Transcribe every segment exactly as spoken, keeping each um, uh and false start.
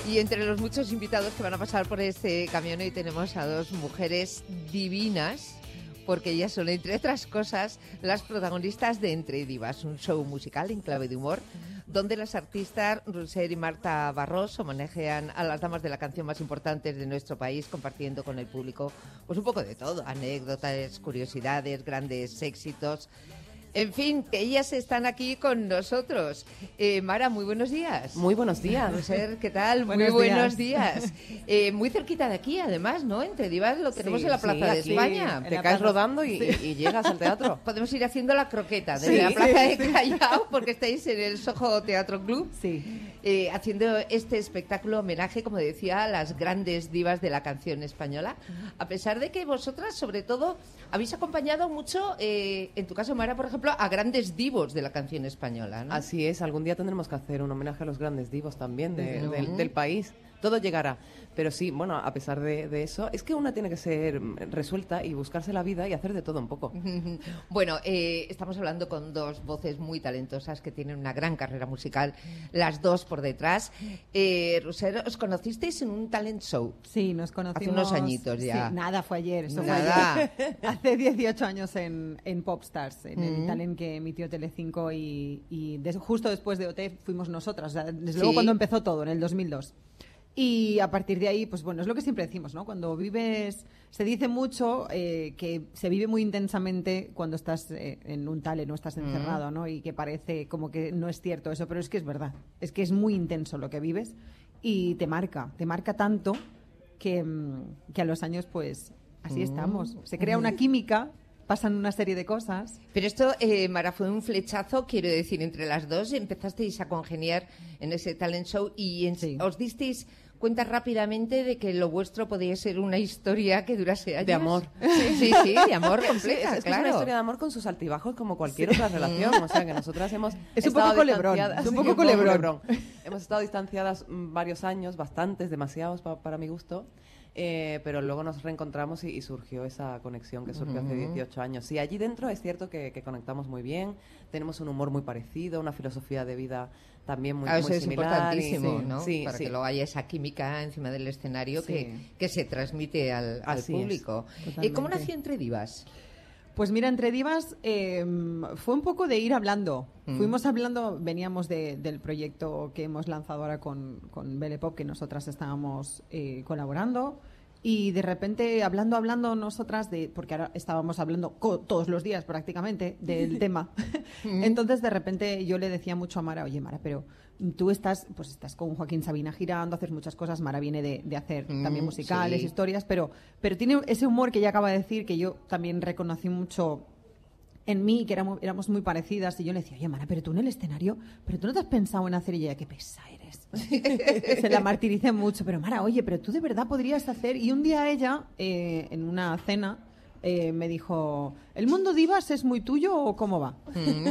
Y entre los muchos invitados que van a pasar por este camión hoy tenemos a dos mujeres divinas, porque ellas son, entre otras cosas, las protagonistas de Entre Divas, un show musical en clave de humor, donde las artistas Roser y Marta Barros homenajean a las damas de la canción más importantes de nuestro país, compartiendo con el público pues un poco de todo, anécdotas, curiosidades, grandes éxitos. En fin, que ellas están aquí con nosotros. Eh, Mara, muy buenos días. Muy buenos días. Roser, ¿qué tal? Buenos muy buenos días. días. Eh, muy cerquita de aquí, además, ¿no? Entre Divas lo tenemos Sí, en la Plaza sí, de aquí, España. Te caes rodando y, sí. y llegas al teatro. Podemos ir haciendo la croqueta desde Sí. la Plaza de Callao, porque estáis en el Soho Teatro Club, Sí. eh, haciendo este espectáculo homenaje, como decía, a las grandes divas de la canción española. A pesar de que vosotras, sobre todo, habéis acompañado mucho, eh, en tu caso, Mara, por ejemplo, a grandes divos de la canción española, ¿no? Así es, algún día tendremos que hacer un homenaje a los grandes divos también de, Uh-huh. del, del país. Todo llegará. Pero sí, bueno, a pesar de, de eso, es que una tiene que ser resuelta y buscarse la vida y hacer de todo un poco. Bueno, eh, estamos hablando con dos voces muy talentosas que tienen una gran carrera musical, las dos por detrás. Eh, Roser, ¿os conocisteis en un talent show? Sí, nos conocimos... Hace unos añitos ya. Sí, nada, fue ayer. Eso Nada. Fue ayer. Hace dieciocho años en, en Popstars, en Mm. el talent que emitió Telecinco y, y des- justo después de O T fuimos nosotras. O sea, desde Sí. luego cuando empezó todo, en el dos mil dos. Y a partir de ahí, pues bueno, es lo que siempre decimos, ¿no? Cuando vives, se dice mucho eh, que se vive muy intensamente cuando estás eh, en un talent, no estás encerrado, ¿no? Y que parece como que no es cierto eso, pero es que es verdad. Es que es muy intenso lo que vives y te marca, te marca tanto que, mm, que a los años, pues, así estamos. Se crea una química, pasan una serie de cosas. Pero esto, eh, Mara, fue un flechazo, quiero decir, entre las dos. Empezasteis a congeniar en ese talent show y en- Sí. os disteis cuenta rápidamente de que lo vuestro podía ser una historia que durase años. De amor. Sí, sí, sí, de amor Sí, completa, es, es que claro. es una historia de amor con sus altibajos como cualquier otra relación. O sea, que nosotras hemos Es un estado poco culebrón, distanciadas- es un sí, poco culebrón. Hemos estado distanciadas mm, varios años, bastantes, demasiados pa- para mi gusto. Eh, pero luego nos reencontramos y, y surgió esa conexión que surgió hace dieciocho años. Y allí dentro es cierto que, que conectamos muy bien, tenemos un humor muy parecido, una filosofía de vida también muy, Ah, eso muy es similar. importantísimo, y- ¿no? Sí, Para sí. que luego haya esa química encima del escenario Sí. que, que se transmite al, al Así es, público. Eh, totalmente. ¿Cómo nació Entre Divas? Pues mira, Entre Divas eh, fue un poco de ir hablando. Mm. Fuimos hablando, veníamos de- del proyecto que hemos lanzado ahora con, con Belle Pop, que nosotras estábamos eh, colaborando. Y de repente, hablando, hablando nosotras, de porque ahora estábamos hablando co- todos los días prácticamente del tema. Entonces, de repente, yo le decía mucho a Mara, oye, Mara, pero tú estás pues estás con Joaquín Sabina girando, haces muchas cosas, Mara viene de, de hacer Mm, también musicales, sí. historias, pero, pero tiene ese humor que ella acaba de decir, que yo también reconocí mucho en mí, que éramos, éramos muy parecidas, y yo le decía, oye, Mara, pero tú en el escenario, pero tú no te has pensado en hacer, y ella, qué pesa eres. Se la martiricé mucho, pero Mara, oye, pero tú de verdad podrías hacer, y un día ella, eh, en una cena, eh, me dijo, ¿el mundo divas es muy tuyo o cómo va?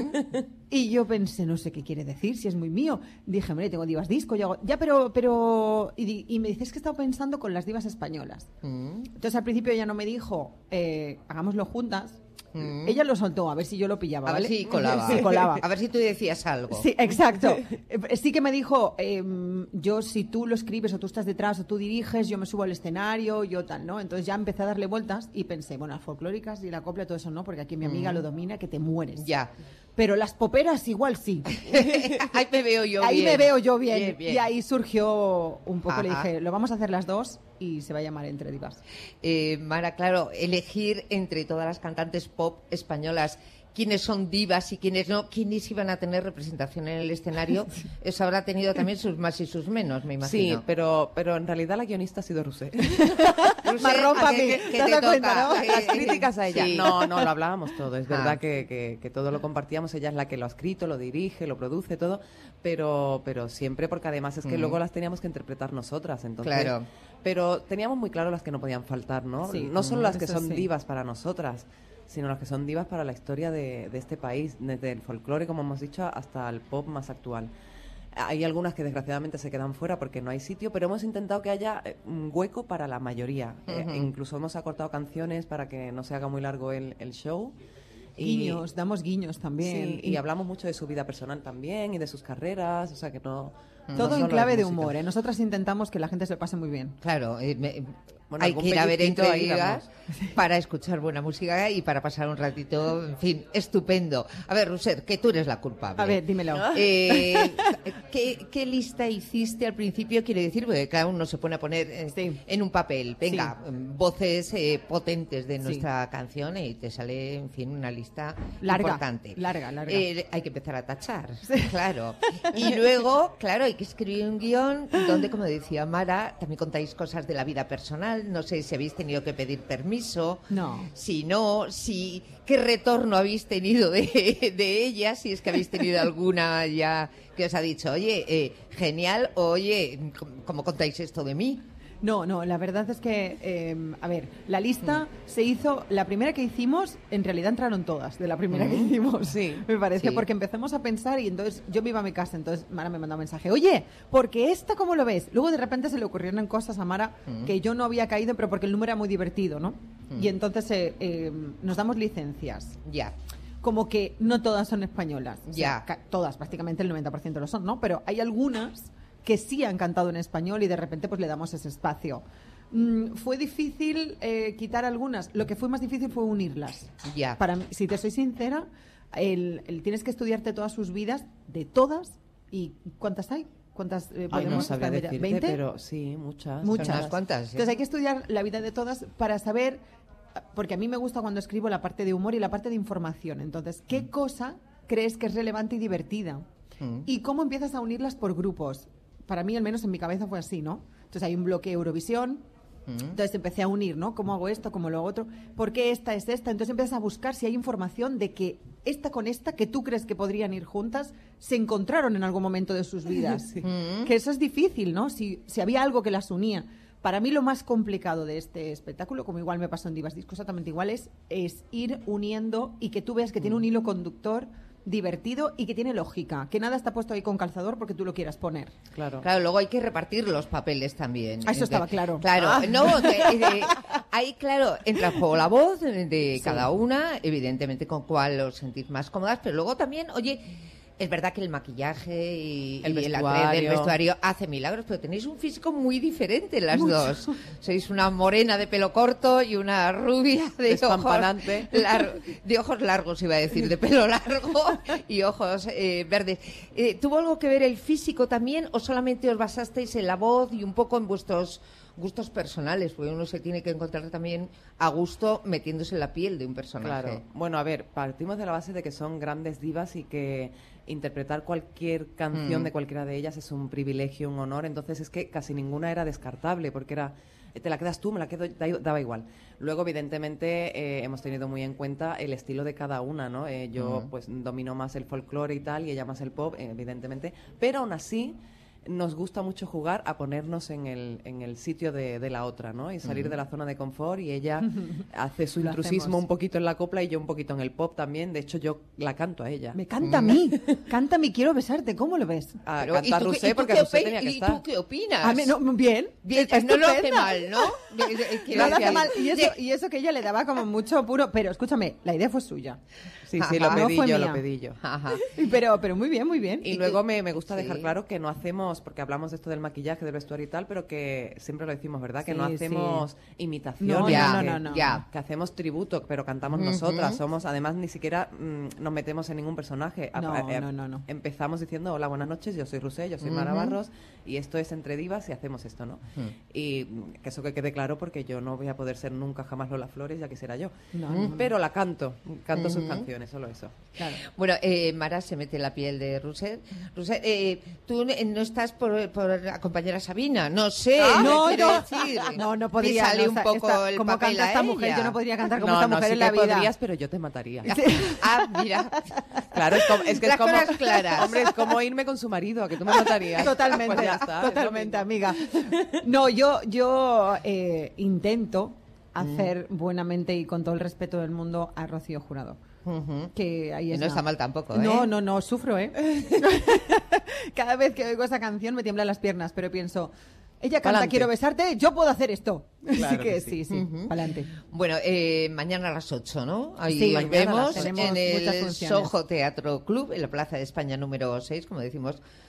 Y yo pensé, no sé qué quiere decir, si es muy mío. Dije, hombre, tengo divas disco, yo hago... Ya, pero... pero y, di- y me dices que he estado pensando con las divas españolas. Mm. Entonces al principio ella no me dijo, eh, hagámoslo juntas. Mm. Ella lo soltó, a ver si yo lo pillaba, A ver ¿vale? si colaba. Sí, colaba. A ver si tú decías algo. Sí, exacto. Eh, Sí que me dijo, eh, yo si tú lo escribes o tú estás detrás o tú diriges, yo me subo al escenario, yo tal, ¿no? Entonces ya empecé a darle vueltas y pensé, bueno, las folclóricas y la copla, todo eso no, porque aquí mi amiga lo domina que te mueres. Ya. Pero las poperas igual sí. Ahí me veo yo Ahí bien. me veo yo bien. Bien, bien. Y ahí surgió un poco, le Ajá. dije, lo vamos a hacer las dos y se va a llamar Entre Divas. Eh, Mara, claro, elegir entre todas las cantantes pop españolas quiénes son divas y quiénes no, quiénes iban a tener representación en el escenario, eso habrá tenido también sus más y sus menos, me Sí, imagino. pero, pero en realidad la guionista ha sido Rusé. Roser, Marrón ¿a pa' qué- mí, qué- qué ¿te te das cuenta, toca? no? Eh, Las críticas a ella. sí. No, no, lo hablábamos todo. Es Ah. verdad que, que, que todo lo compartíamos. Ella es la que lo ha escrito, lo dirige, lo produce, todo. Pero, pero siempre, porque además es que Mm. luego las teníamos que interpretar nosotras. Entonces, Claro. Pero teníamos muy claro las que no podían faltar, ¿no? Sí, no solo las que eso son sí. divas para nosotras, sino las que son divas para la historia de, de este país, desde el folclore, como hemos dicho, hasta el pop más actual. Hay algunas que desgraciadamente se quedan fuera porque no hay sitio, pero hemos intentado que haya eh, un hueco para la mayoría. Eh, Ujú. incluso hemos acortado canciones para que no se haga muy largo el, el show. Guiños, damos guiños también. Sí, y hablamos mucho de su vida personal también y de sus carreras, o sea que no, Todo no en solo clave es de música. humor, ¿eh? Nosotras intentamos que la gente se lo pase muy bien. Claro, eh, me- Bueno, hay algún que ir a ver pellizquito entre ahí Divas para escuchar buena música y para pasar un ratito, en fin, estupendo. A ver, Roser, que tú eres la culpable. A ver, dímelo. Eh, ¿qué, qué lista hiciste al principio? Quiero decir, porque cada uno se pone a poner eh, Sí. en un papel, venga, mm, voces eh, potentes de Sí. nuestra canción y te sale, en fin, una lista Larga, importante. larga, larga. Eh, hay que empezar a tachar, claro. Y luego, claro, hay que escribir un guión donde, como decía Mara, también contáis cosas de la vida personal. No sé si habéis tenido que pedir permiso. No. Si no, si qué retorno habéis tenido de, de ella, si es que habéis tenido alguna ya que os ha dicho, oye, eh, genial, oye, ¿cómo contáis esto de mí? No, no, la verdad es que, eh, a ver, la lista Mm. se hizo, la primera que hicimos, en realidad entraron todas, de la primera que hicimos, Sí, me parece, sí. porque empezamos a pensar y entonces yo me iba a mi casa, entonces Mara me mandó un mensaje, oye, porque esta, ¿cómo lo ves? Luego de repente se le ocurrieron cosas a Mara Mm. que yo no había caído, pero porque el número era muy divertido, ¿no? Mm. Y entonces eh, eh, nos damos licencias. Ya. Como que no todas son españolas. O sea, Ya. ca- todas, prácticamente el noventa por ciento lo son, ¿no? Pero hay algunas que sí han cantado en español y de repente pues le damos ese espacio. Mm, fue difícil eh, quitar algunas. Lo que fue más difícil fue unirlas. Ya. Para mí, si te soy sincera, el, el- tienes que estudiarte todas sus vidas, de todas. ¿Y cuántas hay? ¿Cuántas eh, Ay, podemos no sabría estar? decirte, ¿veinte? pero sí, muchas. Muchas. Son unas cuantas, sí. Entonces hay que estudiar la vida de todas para saber, porque a mí me gusta cuando escribo la parte de humor y la parte de información. Entonces, ¿qué cosa crees que es relevante y divertida? Mm. ¿Y cómo empiezas a unirlas por grupos? Para mí, al menos en mi cabeza, fue así, ¿no? Entonces hay un bloque Eurovisión. Mm. Entonces empecé a unir, ¿no? ¿Cómo hago esto? ¿Cómo lo hago otro? ¿Por qué esta es esta? Entonces empiezas a buscar si hay información de que esta con esta, que tú crees que podrían ir juntas, se encontraron en algún momento de sus vidas. Mm. Que eso es difícil, ¿no? Si, si había algo que las unía. Para mí lo más complicado de este espectáculo, como igual me pasó en Divas Disco exactamente igual, es, es ir uniendo y que tú veas que tiene un hilo conductor divertido y que tiene lógica, que nada está puesto ahí con calzador porque tú lo quieras poner. Claro. Claro, luego hay que repartir los papeles también. Ah, eso estaba Entonces, claro. Claro, Ah. no, de- de- ahí, claro, entra en juego la voz de, de Sí. cada una, evidentemente con cuál os sentís más cómodas, pero luego también, oye, es verdad que el maquillaje y El y el vestuario. actriz del vestuario hace milagros, pero tenéis un físico muy diferente las dos. Sois una morena de pelo corto y una rubia de ojos, Despampanante. lar- de ojos largos, iba a decir, de pelo largo y ojos eh, verdes. Eh, ¿Tuvo algo que ver el físico también o solamente os basasteis en la voz y un poco en vuestros gustos personales? Porque uno se tiene que encontrar también a gusto metiéndose en la piel de un personaje. Claro. Bueno, a ver, partimos de la base de que son grandes divas y que interpretar cualquier canción Mm. de cualquiera de ellas es un privilegio, un honor. Entonces es que casi ninguna era descartable porque era, eh, te la quedas tú, me la quedo, da- daba igual. Luego, evidentemente, eh, hemos tenido muy en cuenta el estilo de cada una, ¿no? Eh, yo, Mm. pues, domino más el folclore y tal, y ella más el pop, eh, evidentemente. Pero aún así, nos gusta mucho jugar a ponernos en el, en el sitio de, de la otra, ¿no? Y salir de la zona de confort y ella hace su Lo intrusismo hacemos. un poquito en la copla y yo un poquito en el pop también. De hecho, yo la canto a ella. Me canta a mí, canta a mí, quiero besarte, ¿cómo lo ves? A Pero, cantar ¿y tú qué- Rusé y tú porque qué Rusé opi- tenía que ¿Y estar. tú qué opinas? A mí, no, bien, Bien, es no lo hace estupenda. mal, ¿no? De- de- quiero No lo hace decir, mal. Y eso, de- y eso que ella le daba como mucho puro. Pero escúchame, la idea fue suya. Sí, sí, lo Ajá. pedí No fue yo, mía. lo pedí yo. Ajá. Pero, pero muy bien, muy bien. Y, Y luego tú- me, me gusta dejar sí. claro que no hacemos, porque hablamos de esto del maquillaje, del vestuario y tal, pero que siempre lo decimos, ¿verdad? Que no Sí, hacemos imitaciones. No, Ya, no, que, no, no, no. ya. que hacemos tributo, pero cantamos Ujú. nosotras. Somos, además, ni siquiera mm, nos metemos en ningún personaje. A- No, a- eh, no, no, no. Empezamos diciendo, hola, buenas noches, yo soy Rusé, yo soy Mara Ujú. Barros, y esto es Entre Divas y hacemos esto, ¿no? Ujú. Y mm, que eso que quede claro, porque yo no voy a poder ser nunca jamás Lola Flores, ya quisiera yo. No, no, no. Pero la canto, canto sus Ujú. canciones, solo eso. Claro. Bueno, eh, Mara se mete en la piel de Roser. Roser, eh, tú eh, no estás por, por acompañar a Sabina, no sé. Ah, ¿qué no, quiere no. decir? No, no Que podría. sale no, un esta- poco esta- el como papel canta a esta ella. mujer, yo no podría cantar como no, esta no, mujer sí en la que vida. podrías, pero yo te mataría. Ah, mira. Claro, es como, es que Las es como, cosas claras. hombre, es como irme con su marido, a que tú me matarías. Totalmente, Pues ya está, es lo totalmente, mismo. amiga. No, yo, yo eh, intento hacer buenamente y con todo el respeto del mundo a Rocío Jurado. Ujú. Que ahí Y es no está mal tampoco, ¿eh? No, no, no, sufro, ¿eh? Cada vez que oigo esa canción me tiemblan las piernas, pero pienso, ella canta Pa'lante. Quiero besarte, yo puedo hacer esto. Claro Así que, que sí, sí. sí, Ujú. pa'lante. Bueno, eh, mañana a las ocho, ¿no? Ahí Sí, os mañana vemos tenemos en muchas el funciones. Soho Teatro Club, en la Plaza de España número seis, como decimos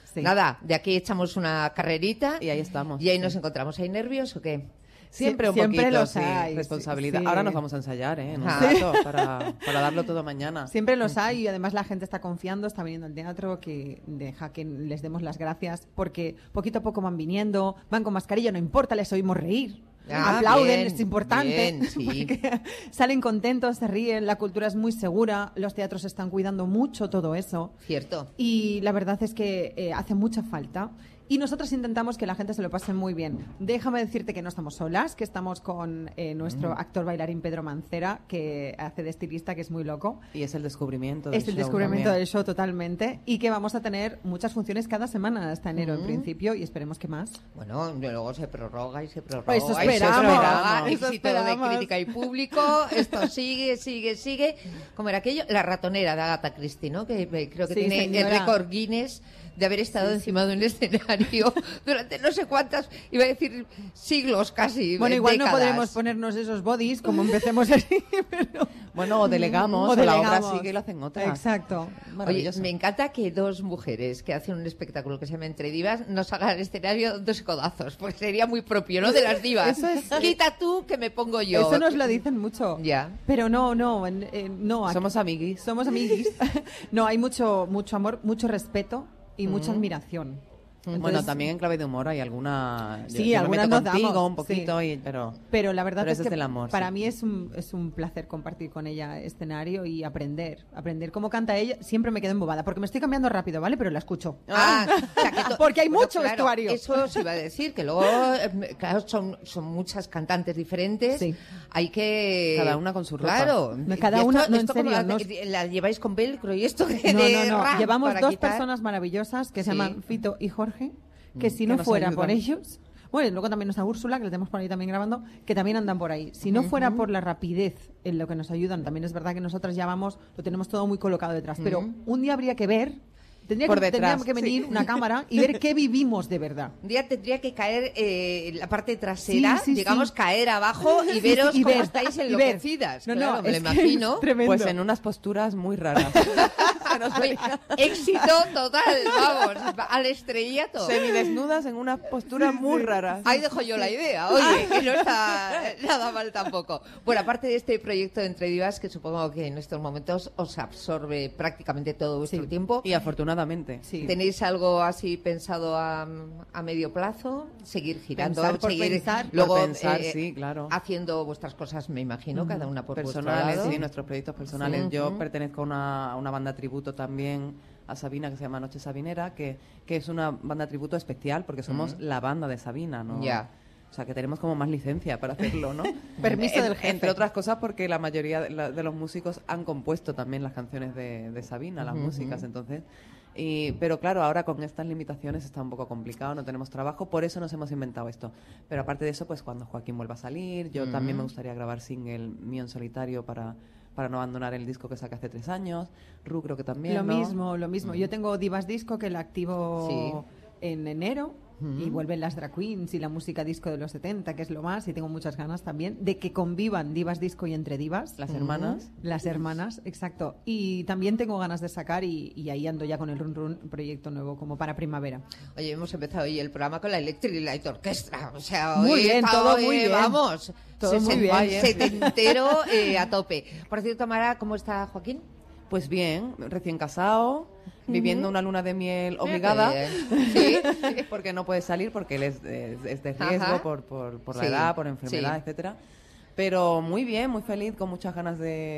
Sí. Nada, de aquí echamos una carrerita. Y ahí estamos. ¿Y ahí sí. nos encontramos? ¿Hay nervios o qué? Siempre un Siempre poquito, los sí, hay, responsabilidad. sí. Ahora nos vamos a ensayar, ¿eh? En un Ah. rato, para, para darlo todo mañana. Siempre los hay y además la gente está confiando, está viniendo al teatro, que deja que les demos las gracias porque poquito a poco van viniendo, van con mascarilla, no importa, les oímos reír. Ah, Aplauden, bien, es importante. bien, sí. Porque salen contentos, se ríen, la cultura es muy segura, los teatros están cuidando mucho todo eso. Cierto. Y la verdad es que eh, hace mucha falta. Y nosotros intentamos que la gente se lo pase muy bien. Déjame decirte que no estamos solas, que estamos con eh, nuestro actor bailarín Pedro Mancera, que hace de estilista, que es muy loco. Y es el descubrimiento del Es el show descubrimiento también. del show totalmente. Y que vamos a tener muchas funciones cada semana hasta enero, en Mm. principio, y esperemos que más. Bueno, luego se prorroga y se prorroga. Eso y se esperamos, prorroga. eso Éxito de esperamos. crítica y público. Esto sigue, sigue, sigue. ¿Cómo era aquello? La ratonera de Agatha Christie, ¿no? Que eh, creo que Sí, tiene señora. el récord Guinness de haber estado encima de un escenario durante no sé cuántas, iba a decir siglos casi. Bueno, igual décadas. no podremos ponernos esos bodies como empecemos así, pero... Bueno, o delegamos, O o, la delegamos. obra sigue y lo hacen otras. Exacto. Oye, Maravilloso. me encanta que dos mujeres que hacen un espectáculo que se llama Entre Divas nos hagan al escenario dos codazos, porque sería muy propio, ¿no? De las divas. Eso es- Quita tú que me pongo yo. Eso nos lo dicen mucho. Ya. Pero no, no, en- en- no. aquí- Somos amiguis. Somos amiguis. No, hay mucho, mucho amor, mucho respeto y mucha admiración. Bueno, Entonces, también en clave de humor hay alguna... yo- Sí, yo me algunas meto nos contigo damos, un poquito, sí. y, pero... Pero la verdad Pero es ese que es del amor, para sí. mí es un, es un placer compartir con ella escenario y aprender. Aprender cómo canta ella. Siempre me quedo embobada, porque me estoy cambiando rápido, ¿vale? Pero la escucho. Ah, o sea, que to- Porque hay Bueno, mucho claro, vestuario. Eso os iba a decir, que luego, eh, claro, son, son muchas cantantes diferentes. Sí. Hay que... Cada una con su ropa. Claro. No, cada Y una- no, en esto como serio, la, no la lleváis con velcro y esto de No, no, no. rap Llevamos para dos quitar. personas maravillosas que se Sí. llaman Fito y Jorge, que si que no nos fuera ayudan. por ellos... Bueno, y luego también está Úrsula, que la tenemos por ahí también grabando, que también andan por ahí. Si no fuera por la rapidez en lo que nos ayudan, también es verdad que nosotras ya vamos, lo tenemos todo muy colocado detrás. Pero un día habría que ver, tendría Por que, detrás, tendría que venir sí. una cámara y ver qué vivimos de verdad. Un día tendría que caer eh, la parte trasera, Sí, sí, digamos, sí. caer abajo y Sí, veros sí, y cómo ver, estáis y ver. enloquecidas. No, no, Claro, me lo es que imagino. es tremendo. Pues en unas posturas muy raras. Se nos Oye, veía éxito total, vamos, al estrellato. semidesnudas en unas posturas muy raras. Ahí dejo yo la idea, oye, que no está nada mal tampoco. Bueno, aparte de este proyecto de Entre Divas, que supongo que en estos momentos os absorbe prácticamente todo vuestro Sí. tiempo, Y afortunadamente. Sí. ¿tenéis algo así pensado a, a medio plazo? Seguir girando, Pensar por seguir pensar. Por luego pensar, eh, sí, claro. haciendo vuestras cosas, me imagino, cada una por vuestro Personales, lado. sí, nuestros proyectos personales. Sí. Yo Ujú. pertenezco a una, a una banda tributo también a Sabina que se llama Noche Sabinera, que, que es una banda tributo especial porque somos la banda de Sabina, ¿no? Ya. O sea, que tenemos como más licencia para hacerlo, ¿no? Permiso En- del jefe. Entre otras cosas porque la mayoría de, la- de los músicos han compuesto también las canciones de, de Sabina, las músicas, entonces... Y, pero claro, ahora con estas limitaciones está un poco complicado, no tenemos trabajo, por eso nos hemos inventado esto. Pero aparte de eso, pues cuando Joaquín vuelva a salir, yo también me gustaría grabar single mío en solitario para, para no abandonar el disco que saqué hace tres años. Ru creo que también, Lo ¿no? mismo, lo mismo. Yo tengo Divas Disco que la activo Sí. en enero y vuelven las drag queens y la música disco de los setenta, que es lo más, y tengo muchas ganas también de que convivan Divas Disco y Entre Divas. Las hermanas. Las hermanas, exacto. Y también tengo ganas de sacar, y, y ahí ando ya con el Run Run, proyecto nuevo como para primavera. Oye, hemos empezado hoy el programa con la Electric Light Orchestra. O sea, Muy hoy bien, está todo hoy, muy bien. Vamos, Todo muy sesen- bien. setentero eh, a tope. Por cierto, Mara, ¿cómo está Joaquín? Pues bien, recién casado, viviendo una luna de miel obligada, Sí. porque no puede salir, porque él es, es- es de riesgo Ajá. por, por, por la Sí, edad, por enfermedad, sí. etcétera. Pero muy bien, muy feliz, con muchas ganas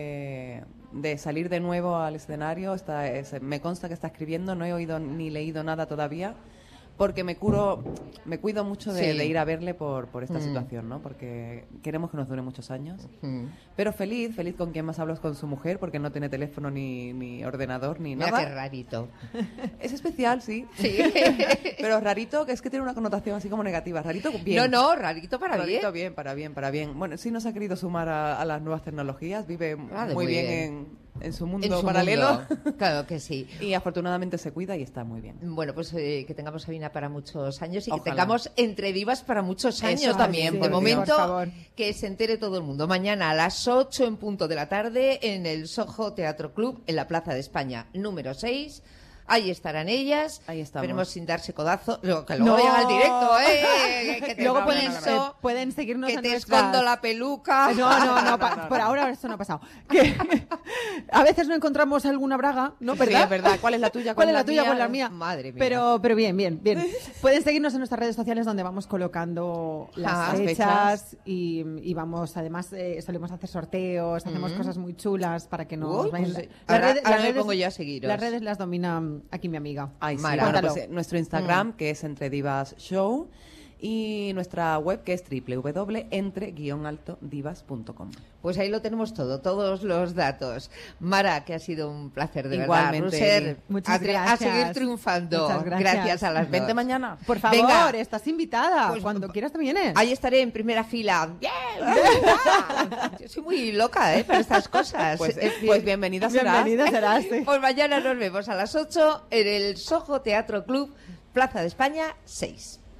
de, de salir de nuevo al escenario. Está, es- me consta que está escribiendo, no he oído ni leído nada todavía, porque me curo, me cuido mucho de, Sí. de ir a verle por, por esta Mm. situación, ¿no? Porque queremos que nos dure muchos años. Mm. Pero feliz, feliz con quien más hablo es con su mujer, porque no tiene teléfono ni, ni ordenador ni Mira nada. qué rarito. Es especial, sí. Sí. Pero rarito, que es que tiene una connotación así como negativa. Rarito, bien. No, no, rarito para bien. Rarito, bien, para bien, para bien. Bueno, sí nos ha querido sumar a, a las nuevas tecnologías. Vive Ah, de muy muy bien, bien. En, en su mundo En su paralelo. mundo. Claro que sí. Y afortunadamente se cuida y está muy bien. Bueno, pues eh, que tengamos Sabina para muchos años y que Ojalá. tengamos Entre Divas para muchos años Eso también. sí, de por momento, Dios, por favor. que se entere todo el mundo. Mañana a las ocho en punto de la tarde en el Soho Teatro Club, en la Plaza de España número seis. Ahí estarán ellas. Ahí estamos. Veremos sin darse codazo. Luego, que luego No. llega al directo, ¿eh? Que te Luego pueden, eso, eh, pueden seguirnos que en te nuestras... escondo la peluca. No, no, no, pa- por ahora esto no ha pasado. Que a veces no encontramos alguna braga, ¿no? Sí, ¿Verdad? es verdad. ¿Cuál es la tuya? ¿Cuál es la es tuya? mía? ¿Cuál es la mía? Madre mía. Pero, pero bien, bien, bien. Pueden seguirnos en nuestras redes sociales donde vamos colocando las Ah, fechas, fechas. y, y vamos, además, eh, solemos hacer sorteos, hacemos Mm. cosas muy chulas para que nos Uy, vayan. pues, Las ahora- redes- ahora las me redes- pongo yo a seguiros. Las redes las domina mm, aquí mi amiga. Ay, sí, Mara. bueno, Cuéntalo. pues, eh, nuestro Instagram, Mm. que es Entre Divas Show, y nuestra web, que es doble u doble u doble u punto entre guion alto divas punto com. Pues ahí lo tenemos todo, todos los datos. Mara, que ha sido un placer de Igualmente, verdad. Eli. Ruser, Muchas a, a gracias. seguir triunfando. Muchas gracias. a las Vente dos. mañana. Por favor, Venga. estás invitada. Pues, Cuando quieras te vienes. Ahí estaré en primera fila. ¡Bien! Yo soy muy loca, ¿eh? Para estas cosas. Pues, En fin. pues bienvenida serás. Bienvenida serás. sí. Pues mañana nos vemos a las ocho en el Soho Teatro Club, Plaza de España seis.